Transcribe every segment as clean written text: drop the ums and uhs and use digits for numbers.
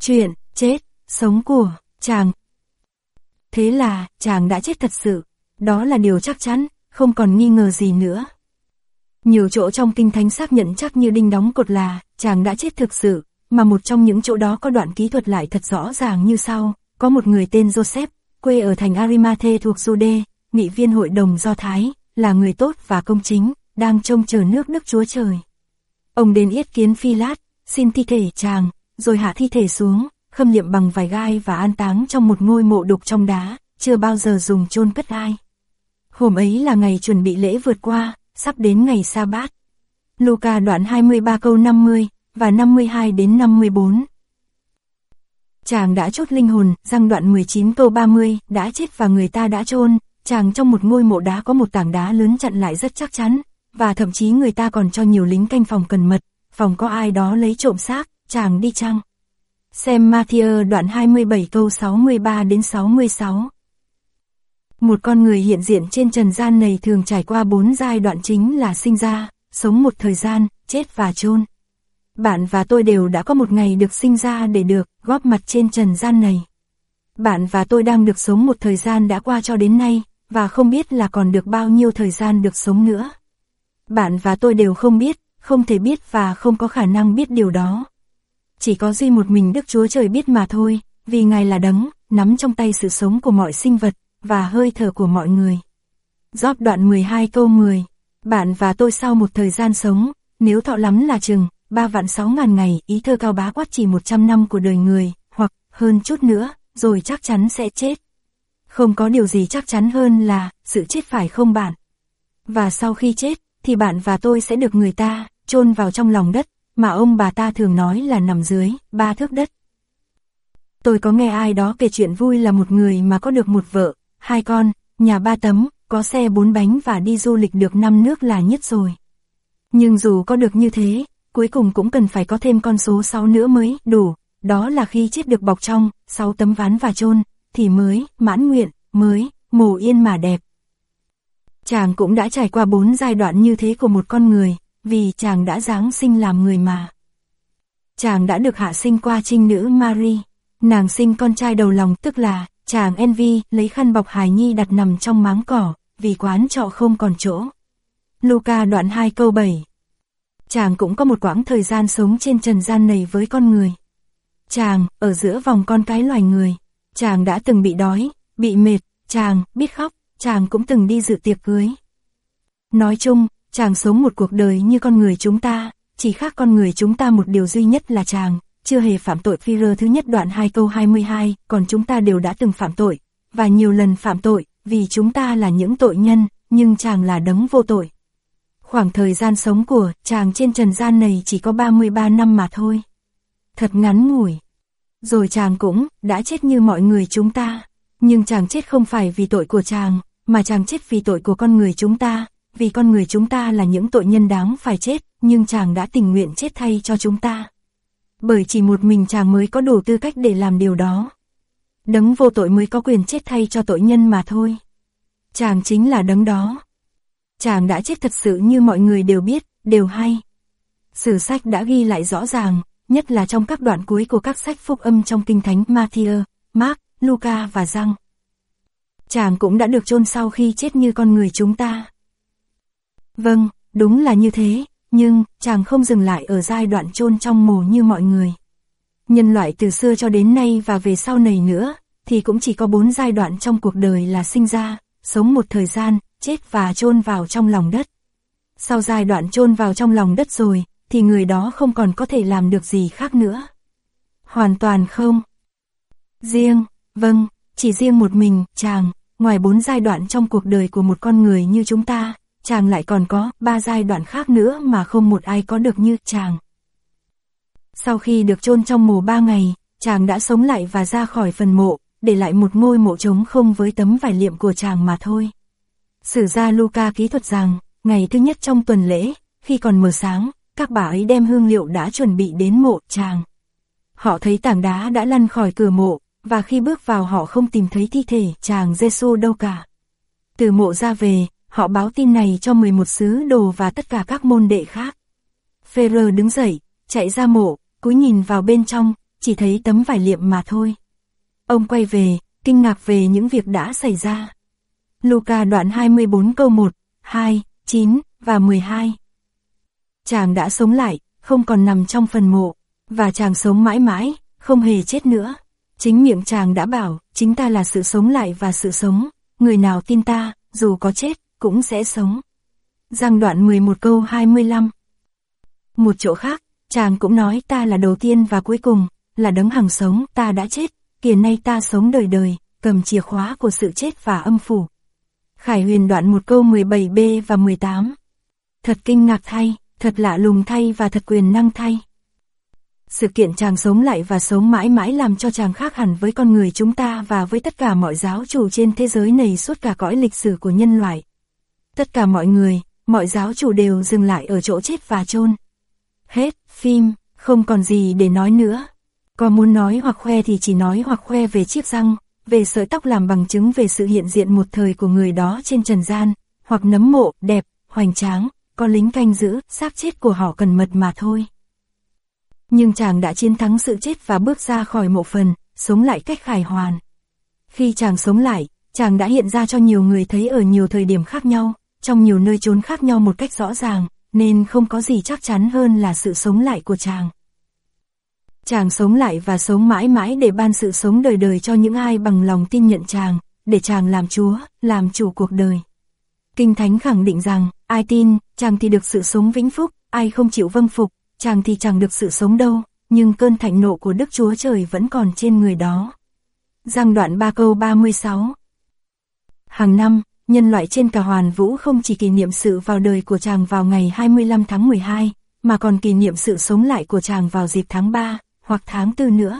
Chuyện, chết, sống của, chàng. Thế là, chàng đã chết thật sự. Đó là điều chắc chắn, không còn nghi ngờ gì nữa. Nhiều chỗ trong kinh thánh xác nhận chắc như đinh đóng cột là, chàng đã chết thực sự, mà một trong những chỗ đó có đoạn ký thuật lại thật rõ ràng như sau. Có một người tên Joseph, quê ở thành Arimathe thuộc Jude, nghị viên hội đồng Do Thái, là người tốt và công chính, đang trông chờ nước Đức Chúa Trời. Ông đến yết kiến Phi-lát, xin thi thể chàng, rồi hạ thi thể xuống, khâm liệm bằng vải gai và an táng trong một ngôi mộ đục trong đá, chưa bao giờ dùng chôn cất ai. Hôm ấy là ngày chuẩn bị lễ vượt qua, sắp đến ngày sa-bát. Luca đoạn 23 câu 50 và 52 đến 54. Chàng đã chốt linh hồn, Giăng đoạn 19 câu 30, đã chết và người ta đã chôn, chàng trong một ngôi mộ đá có một tảng đá lớn chặn lại rất chắc chắn, và thậm chí người ta còn cho nhiều lính canh phòng cẩn mật, phòng có ai đó lấy trộm xác, chàng đi chăng? Xem Matthew đoạn 27 câu 63 đến 66. Một con người hiện diện trên trần gian này thường trải qua 4 giai đoạn chính là sinh ra, sống một thời gian, chết và chôn. Bạn và tôi đều đã có một ngày được sinh ra để được góp mặt trên trần gian này. Bạn và tôi đang được sống một thời gian đã qua cho đến nay, và không biết là còn được bao nhiêu thời gian được sống nữa. Bạn và tôi đều không biết, không thể biết và không có khả năng biết điều đó. Chỉ có duy một mình Đức Chúa Trời biết mà thôi, vì Ngài là đấng nắm trong tay sự sống của mọi sinh vật và hơi thở của mọi người. Gióp đoạn 12 câu 10. Bạn và tôi sau một thời gian sống, nếu thọ lắm là chừng 3.600.000 ngày, ý thơ Cao Bá quát chỉ 100 năm của đời người, hoặc hơn chút nữa, rồi chắc chắn sẽ chết. Không có điều gì chắc chắn hơn là sự chết, phải không bạn? Và sau khi chết, thì bạn và tôi sẽ được người ta chôn vào trong lòng đất, mà ông bà ta thường nói là nằm dưới 3 thước đất. Tôi có nghe ai đó kể chuyện vui là một người mà có được một vợ, 2 con, nhà 3 tấm, có xe 4 bánh và đi du lịch được 5 nước là nhất rồi. Nhưng dù có được như thế, cuối cùng cũng cần phải có thêm con số 6 nữa mới đủ, đó là khi chết được bọc trong 6 tấm ván và chôn thì mới mãn nguyện, mới mồ yên mà đẹp. Chàng cũng đã trải qua 4 giai đoạn như thế của một con người, vì chàng đã giáng sinh làm người mà. Chàng đã được hạ sinh qua trinh nữ Mary, nàng sinh con trai đầu lòng, tức là chàng Envy lấy khăn bọc hài nhi đặt nằm trong máng cỏ, vì quán trọ không còn chỗ. Luca đoạn 2 câu 7. Chàng cũng có một quãng thời gian sống trên trần gian này với con người. Chàng, ở giữa vòng con cái loài người, chàng đã từng bị đói, bị mệt, chàng biết khóc, chàng cũng từng đi dự tiệc cưới. Nói chung, chàng sống một cuộc đời như con người chúng ta, chỉ khác con người chúng ta một điều duy nhất là chàng chưa hề phạm tội. Phi-rơ thứ nhất đoạn 2 câu 22, còn chúng ta đều đã từng phạm tội, và nhiều lần phạm tội, vì chúng ta là những tội nhân, nhưng chàng là đấng vô tội. Khoảng thời gian sống của chàng trên trần gian này chỉ có 33 năm mà thôi. Thật ngắn ngủi. Rồi chàng cũng đã chết như mọi người chúng ta. Nhưng chàng chết không phải vì tội của chàng, mà chàng chết vì tội của con người chúng ta. Vì con người chúng ta là những tội nhân đáng phải chết, nhưng chàng đã tình nguyện chết thay cho chúng ta. Bởi chỉ một mình chàng mới có đủ tư cách để làm điều đó. Đấng vô tội mới có quyền chết thay cho tội nhân mà thôi. Chàng chính là đấng đó. Chàng đã chết thật sự như mọi người đều biết, đều hay. Sử sách đã ghi lại rõ ràng, nhất là trong các đoạn cuối của các sách phúc âm trong Kinh Thánh Matthew, Mark, Luca và Giăng. Chàng cũng đã được chôn sau khi chết như con người chúng ta. Vâng, đúng là như thế, nhưng chàng không dừng lại ở giai đoạn chôn trong mồ như mọi người. Nhân loại từ xưa cho đến nay và về sau này nữa, thì cũng chỉ có 4 giai đoạn trong cuộc đời là sinh ra, sống một thời gian, chết và chôn vào trong lòng đất. Sau giai đoạn chôn vào trong lòng đất rồi, thì người đó không còn có thể làm được gì khác nữa. Hoàn toàn không. Chỉ riêng một mình, chàng, ngoài 4 giai đoạn trong cuộc đời của một con người như chúng ta, chàng lại còn có 3 giai đoạn khác nữa mà không một ai có được như chàng. Sau khi được chôn trong mồ 3 ngày, chàng đã sống lại và ra khỏi phần mộ, để lại một ngôi mộ trống không với tấm vải liệm của chàng mà thôi. Sử gia Luca ký thuật rằng, ngày thứ nhất trong tuần lễ, khi còn mờ sáng, các bà ấy đem hương liệu đã chuẩn bị đến mộ chàng. Họ thấy tảng đá đã lăn khỏi cửa mộ, và khi bước vào họ không tìm thấy thi thể chàng Giêsu đâu cả. Từ mộ ra về, họ báo tin này cho 11 sứ đồ và tất cả các môn đệ khác. Phêrô đứng dậy, chạy ra mộ, cúi nhìn vào bên trong, chỉ thấy tấm vải liệm mà thôi. Ông quay về, kinh ngạc về những việc đã xảy ra. Luca đoạn 24 câu 1, 2, 9 và 12. Chàng đã sống lại, không còn nằm trong phần mộ, và chàng sống mãi mãi, không hề chết nữa. Chính miệng chàng đã bảo, chính ta là sự sống lại và sự sống, người nào tin ta, dù có chết, cũng sẽ sống. Giăng đoạn 11 câu 25. Một chỗ khác, chàng cũng nói ta là đầu tiên và cuối cùng, là đấng hằng sống, ta đã chết, kìa nay ta sống đời đời, cầm chìa khóa của sự chết và âm phủ. Khải Huyền đoạn 1 câu 17b và 18. Thật kinh ngạc thay, thật lạ lùng thay và thật quyền năng thay. Sự kiện chàng sống lại và sống mãi mãi làm cho chàng khác hẳn với con người chúng ta và với tất cả mọi giáo chủ trên thế giới này suốt cả cõi lịch sử của nhân loại. Tất cả mọi người, mọi giáo chủ đều dừng lại ở chỗ chết và chôn. Hết, phim, không còn gì để nói nữa. Có muốn nói hoặc khoe thì chỉ nói hoặc khoe về chiếc răng, về sợi tóc làm bằng chứng về sự hiện diện một thời của người đó trên trần gian, hoặc nấm mộ, đẹp, hoành tráng, có lính canh giữ, xác chết của họ cần mật mà thôi. Nhưng chàng đã chiến thắng sự chết và bước ra khỏi mộ phần, sống lại cách khải hoàn. Khi chàng sống lại, chàng đã hiện ra cho nhiều người thấy ở nhiều thời điểm khác nhau, trong nhiều nơi chốn khác nhau một cách rõ ràng, nên không có gì chắc chắn hơn là sự sống lại của chàng. Chàng sống lại và sống mãi mãi để ban sự sống đời đời cho những ai bằng lòng tin nhận chàng, để chàng làm Chúa, làm chủ cuộc đời. Kinh Thánh khẳng định rằng, ai tin, chàng thì được sự sống vĩnh phúc, ai không chịu vâng phục, chàng thì chẳng được sự sống đâu, nhưng cơn thạnh nộ của Đức Chúa Trời vẫn còn trên người đó. Giăng đoạn 3 câu 36. Hàng năm, nhân loại trên cả hoàn vũ không chỉ kỷ niệm sự vào đời của chàng vào ngày 25 tháng 12, mà còn kỷ niệm sự sống lại của chàng vào dịp tháng 3, hoặc tháng 4 nữa.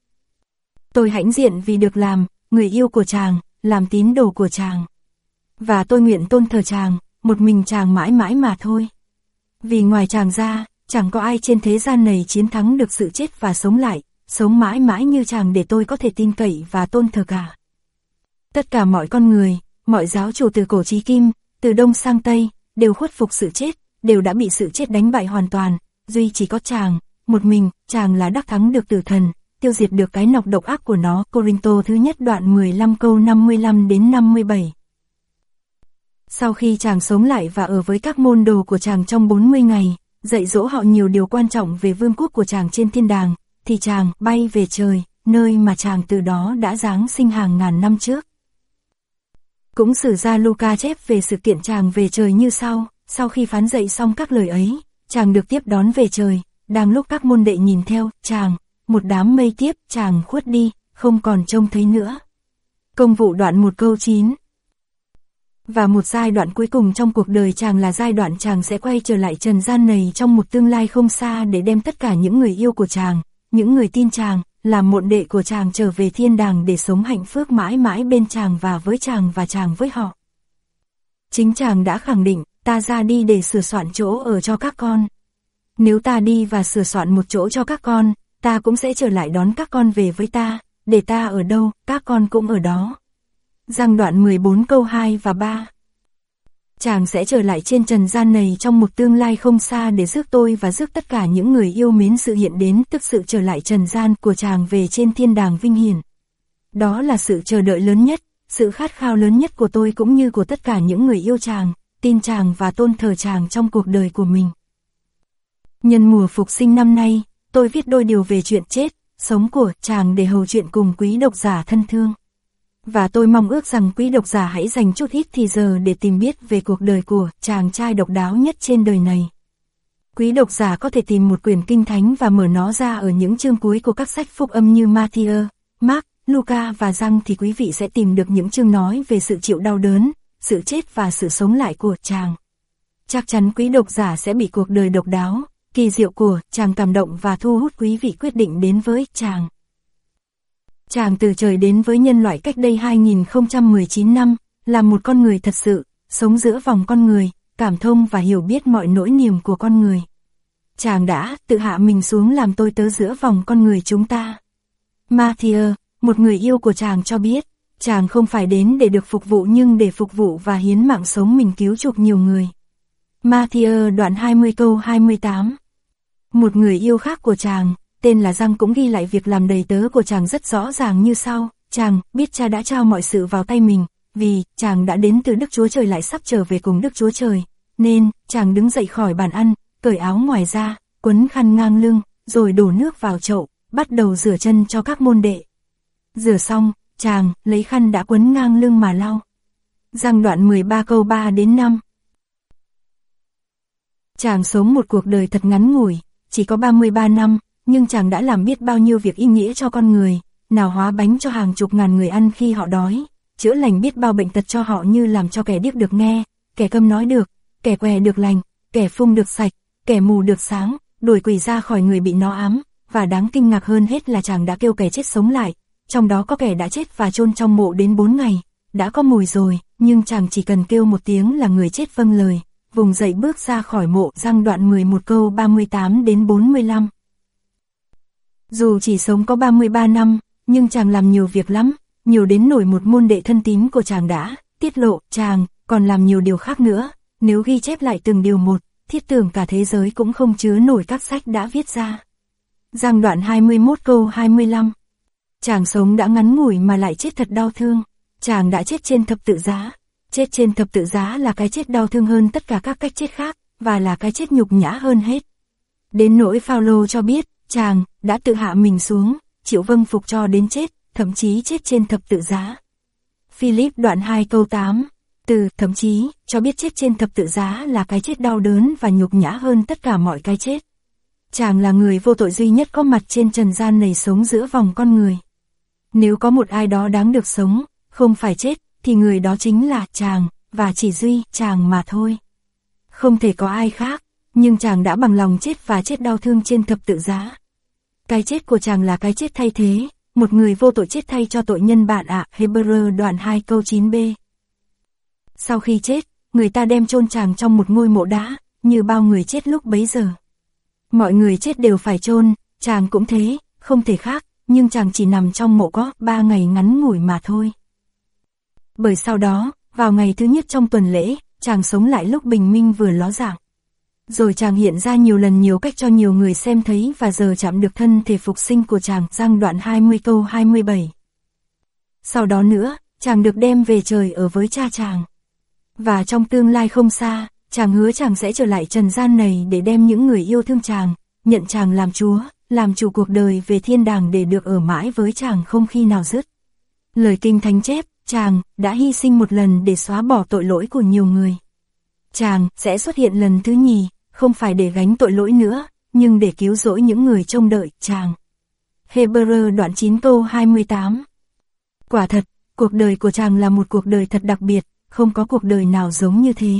Tôi hãnh diện vì được làm, người yêu của chàng, làm tín đồ của chàng. Và tôi nguyện tôn thờ chàng, một mình chàng mãi mãi mà thôi. Vì ngoài chàng ra, chẳng có ai trên thế gian này chiến thắng được sự chết và sống lại, sống mãi mãi như chàng để tôi có thể tin cậy và tôn thờ cả. Tất cả mọi con người, mọi giáo chủ từ cổ chí kim, từ đông sang tây, đều khuất phục sự chết, đều đã bị sự chết đánh bại hoàn toàn, duy chỉ có chàng, một mình, chàng là đắc thắng được tử thần, tiêu diệt được cái nọc độc ác của nó. Cô-rinh-tô thứ nhất đoạn 15 câu 55 đến 57. Sau khi chàng sống lại và ở với các môn đồ của chàng trong 40 ngày, dạy dỗ họ nhiều điều quan trọng về vương quốc của chàng trên thiên đàng, thì chàng bay về trời, nơi mà chàng từ đó đã giáng sinh hàng ngàn năm trước. Cũng sử gia Luca chép về sự kiện chàng về trời như sau khi phán dạy xong các lời ấy, chàng được tiếp đón về trời, đang lúc các môn đệ nhìn theo, chàng, một đám mây tiếp, chàng khuất đi, không còn trông thấy nữa. Công vụ đoạn 1 câu 9. Và một giai đoạn cuối cùng trong cuộc đời chàng là giai đoạn chàng sẽ quay trở lại trần gian này trong một tương lai không xa để đem tất cả những người yêu của chàng, những người tin chàng, làm môn đệ của chàng trở về thiên đàng để sống hạnh phúc mãi mãi bên chàng và chàng với họ. Chính chàng đã khẳng định, ta ra đi để sửa soạn chỗ ở cho các con. Nếu ta đi và sửa soạn một chỗ cho các con, ta cũng sẽ trở lại đón các con về với ta, để ta ở đâu, các con cũng ở đó. Giăng đoạn 14 câu 2 và 3. Chàng sẽ trở lại trên trần gian này trong một tương lai không xa để rước tôi và rước tất cả những người yêu mến sự hiện đến, tức sự trở lại trần gian của chàng về trên thiên đàng vinh hiển. Đó là sự chờ đợi lớn nhất, sự khát khao lớn nhất của tôi cũng như của tất cả những người yêu chàng, tin chàng và tôn thờ chàng trong cuộc đời của mình. Nhân mùa phục sinh năm nay, tôi viết đôi điều về chuyện chết, sống của chàng để hầu chuyện cùng quý độc giả thân thương. Và tôi mong ước rằng quý độc giả hãy dành chút ít thì giờ để tìm biết về cuộc đời của chàng trai độc đáo nhất trên đời này. Quý độc giả có thể tìm một quyển kinh thánh và mở nó ra ở những chương cuối của các sách phúc âm như Matthew, Mark, Luca và Giăng thì quý vị sẽ tìm được những chương nói về sự chịu đau đớn, sự chết và sự sống lại của chàng. Chắc chắn quý độc giả sẽ bị cuộc đời độc đáo, kỳ diệu của chàng cảm động và thu hút quý vị quyết định đến với chàng. Chàng từ trời đến với nhân loại cách đây 2019 năm, là một con người thật sự, sống giữa vòng con người, cảm thông và hiểu biết mọi nỗi niềm của con người. Chàng đã tự hạ mình xuống làm tôi tớ giữa vòng con người chúng ta. Matthew, một người yêu của chàng cho biết, chàng không phải đến để được phục vụ nhưng để phục vụ và hiến mạng sống mình cứu chuộc nhiều người. Matthew đoạn 20 câu 28. Một người yêu khác của chàng, tên là Giang cũng ghi lại việc làm đầy tớ của chàng rất rõ ràng như sau. Chàng biết cha đã trao mọi sự vào tay mình, vì chàng đã đến từ Đức Chúa Trời lại sắp trở về cùng Đức Chúa Trời, nên chàng đứng dậy khỏi bàn ăn, cởi áo ngoài ra, quấn khăn ngang lưng, rồi đổ nước vào chậu, bắt đầu rửa chân cho các môn đệ. Rửa xong, chàng lấy khăn đã quấn ngang lưng mà lau. Giang đoạn 13 câu 3 đến 5. Chàng sống một cuộc đời thật ngắn ngủi, chỉ có 33 năm, nhưng chàng đã làm biết bao nhiêu việc ý nghĩa cho con người, nào hóa bánh cho hàng chục ngàn người ăn khi họ đói, chữa lành biết bao bệnh tật cho họ như làm cho kẻ điếc được nghe, kẻ câm nói được, kẻ què được lành, kẻ phung được sạch, kẻ mù được sáng, đuổi quỷ ra khỏi người bị nó ám, và đáng kinh ngạc hơn hết là chàng đã kêu kẻ chết sống lại, trong đó có kẻ đã chết và chôn trong mộ đến 4 ngày, đã có mùi rồi, nhưng chàng chỉ cần kêu một tiếng là người chết vâng lời, vùng dậy bước ra khỏi mộ. Giăng đoạn 11 câu 38 đến 45. Dù chỉ sống có 33 năm, nhưng chàng làm nhiều việc lắm, nhiều đến nổi một môn đệ thân tín của chàng đã tiết lộ. Chàng còn làm nhiều điều khác nữa, nếu ghi chép lại từng điều một, thiết tưởng cả thế giới cũng không chứa nổi các sách đã viết ra. Giăng đoạn 21 câu 25. Chàng sống đã ngắn ngủi mà lại chết thật đau thương. Chàng đã chết trên thập tự giá. Chết trên thập tự giá là cái chết đau thương hơn tất cả các cách chết khác, và là cái chết nhục nhã hơn hết. Đến nỗi Phao-lô cho biết, chàng đã tự hạ mình xuống, chịu vâng phục cho đến chết, thậm chí chết trên thập tự giá. Philip đoạn 2 câu 8. Từ thậm chí cho biết chết trên thập tự giá là cái chết đau đớn và nhục nhã hơn tất cả mọi cái chết. Chàng là người vô tội duy nhất có mặt trên trần gian này sống giữa vòng con người. Nếu có một ai đó đáng được sống, không phải chết, thì người đó chính là chàng, và chỉ duy chàng mà thôi. Không thể có ai khác, nhưng chàng đã bằng lòng chết và chết đau thương trên thập tự giá. Cái chết của chàng là cái chết thay thế, một người vô tội chết thay cho tội nhân bạn ạ. Hebrew đoạn 2 câu 9b. Sau khi chết, người ta đem chôn chàng trong một ngôi mộ đá, như bao người chết lúc bấy giờ. Mọi người chết đều phải chôn, chàng cũng thế, không thể khác, nhưng chàng chỉ nằm trong mộ có 3 ngày ngắn ngủi mà thôi. Bởi sau đó, vào ngày thứ nhất trong tuần lễ, chàng sống lại lúc bình minh vừa ló dạng. Rồi chàng hiện ra nhiều lần nhiều cách cho nhiều người xem thấy và giờ chạm được thân thể phục sinh của chàng. Giăng đoạn 20 câu 27. Sau đó nữa, chàng được đem về trời ở với cha chàng. Và trong tương lai không xa, chàng hứa chàng sẽ trở lại trần gian này để đem những người yêu thương chàng, nhận chàng làm Chúa, làm chủ cuộc đời về thiên đàng để được ở mãi với chàng không khi nào dứt. Lời Kinh Thánh chép, chàng đã hy sinh một lần để xóa bỏ tội lỗi của nhiều người. Chàng sẽ xuất hiện lần thứ nhì, không phải để gánh tội lỗi nữa, nhưng để cứu rỗi những người trông đợi chàng. Hebrew đoạn 9 câu 28. Quả thật, cuộc đời của chàng là một cuộc đời thật đặc biệt, không có cuộc đời nào giống như thế.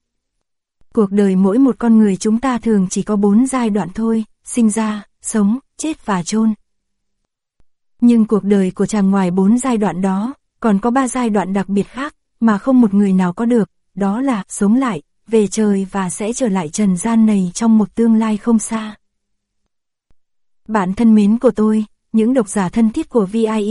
Cuộc đời mỗi một con người chúng ta thường chỉ có 4 giai đoạn thôi, sinh ra, sống, chết và chôn. Nhưng cuộc đời của chàng ngoài 4 giai đoạn đó, còn có 3 giai đoạn đặc biệt khác, mà không một người nào có được, đó là sống lại, về trời và sẽ trở lại trần gian này trong một tương lai không xa. Bạn thân mến của tôi, những độc giả thân thiết của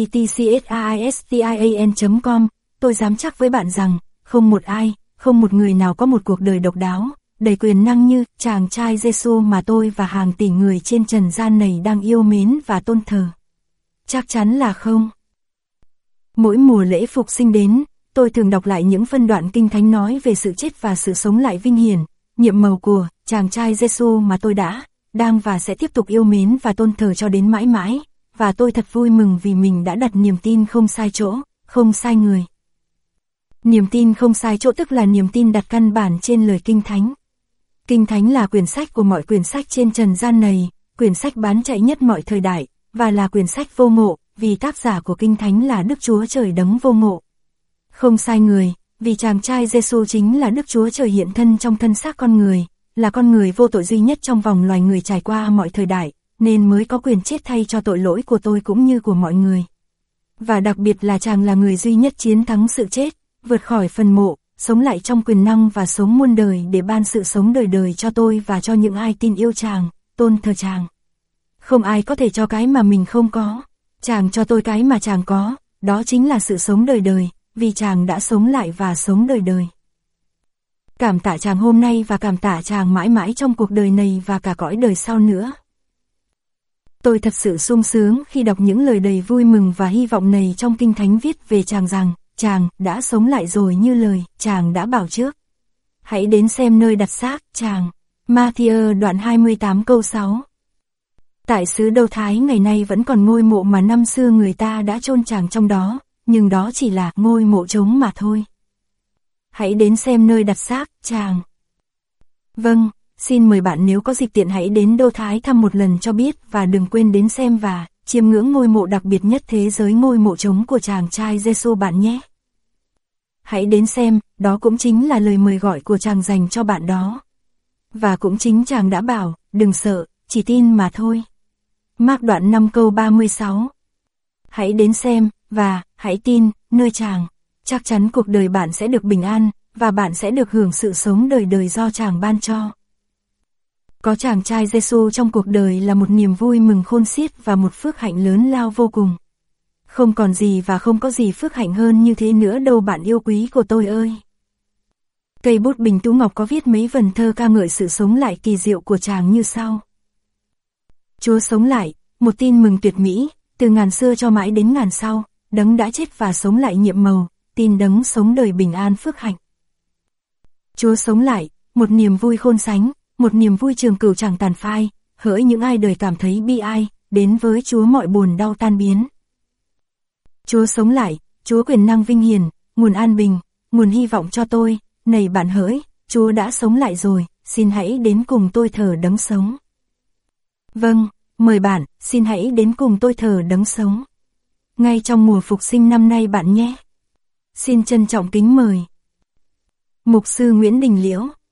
vietcsaistan.com, tôi dám chắc với bạn rằng, không một ai, không một người nào có một cuộc đời độc đáo, đầy quyền năng như chàng trai Giêsu mà tôi và hàng tỷ người trên trần gian này đang yêu mến và tôn thờ. Chắc chắn là không. Mỗi mùa lễ phục sinh đến, tôi thường đọc lại những phân đoạn Kinh Thánh nói về sự chết và sự sống lại vinh hiển, nhiệm màu của chàng trai Giêsu mà tôi đã, đang và sẽ tiếp tục yêu mến và tôn thờ cho đến mãi mãi, và tôi thật vui mừng vì mình đã đặt niềm tin không sai chỗ, không sai người. Niềm tin không sai chỗ tức là niềm tin đặt căn bản trên lời Kinh Thánh. Kinh Thánh là quyển sách của mọi quyển sách trên trần gian này, quyển sách bán chạy nhất mọi thời đại, và là quyển sách vô ngộ, vì tác giả của Kinh Thánh là Đức Chúa Trời đấng vô ngộ. Không sai người, vì chàng trai Giêsu chính là Đức Chúa Trời hiện thân trong thân xác con người, là con người vô tội duy nhất trong vòng loài người trải qua mọi thời đại, nên mới có quyền chết thay cho tội lỗi của tôi cũng như của mọi người. Và đặc biệt là chàng là người duy nhất chiến thắng sự chết, vượt khỏi phần mộ, sống lại trong quyền năng và sống muôn đời để ban sự sống đời đời cho tôi và cho những ai tin yêu chàng, tôn thờ chàng. Không ai có thể cho cái mà mình không có. Chàng cho tôi cái mà chàng có, đó chính là sự sống đời đời, vì chàng đã sống lại và sống đời đời. Cảm tạ chàng hôm nay và cảm tạ chàng mãi mãi trong cuộc đời này và cả cõi đời sau nữa. Tôi thật sự sung sướng khi đọc những lời đầy vui mừng và hy vọng này trong Kinh Thánh viết về chàng rằng, chàng đã sống lại rồi như lời chàng đã bảo trước. Hãy đến xem nơi đặt xác chàng. Matthew đoạn 28 câu 6. Tại xứ Do Thái ngày nay vẫn còn ngôi mộ mà năm xưa người ta đã chôn chàng trong đó, nhưng đó chỉ là ngôi mộ trống mà thôi. Hãy đến xem nơi đặt xác chàng. Vâng, xin mời bạn nếu có dịp tiện hãy đến Do Thái thăm một lần cho biết và đừng quên đến xem và chiêm ngưỡng ngôi mộ đặc biệt nhất thế giới, ngôi mộ trống của chàng trai Giêsu bạn nhé. Hãy đến xem, đó cũng chính là lời mời gọi của chàng dành cho bạn đó. Và cũng chính chàng đã bảo, đừng sợ, chỉ tin mà thôi. Mác đoạn 5 câu 36. Hãy đến xem, và hãy tin, nơi chàng. Chắc chắn cuộc đời bạn sẽ được bình an, và bạn sẽ được hưởng sự sống đời đời do chàng ban cho. Có chàng trai Giêsu trong cuộc đời là một niềm vui mừng khôn xiết và một phước hạnh lớn lao vô cùng. Không còn gì và không có gì phước hạnh hơn như thế nữa đâu bạn yêu quý của tôi ơi. Cây bút Bình Tú Ngọc có viết mấy vần thơ ca ngợi sự sống lại kỳ diệu của chàng như sau. Chúa sống lại, một tin mừng tuyệt mỹ, từ ngàn xưa cho mãi đến ngàn sau, đấng đã chết và sống lại nhiệm màu, tin đấng sống đời bình an phước hạnh. Chúa sống lại, một niềm vui khôn sánh, một niềm vui trường cửu chẳng tàn phai, hỡi những ai đời cảm thấy bi ai, đến với Chúa mọi buồn đau tan biến. Chúa sống lại, Chúa quyền năng vinh hiển, nguồn an bình, nguồn hy vọng cho tôi, này bạn hỡi, Chúa đã sống lại rồi, xin hãy đến cùng tôi thờ đấng sống. Vâng, mời bạn, xin hãy đến cùng tôi thờ đấng sống. Ngay trong mùa phục sinh năm nay bạn nhé. Xin trân trọng kính mời. Mục sư Nguyễn Đình Liễu.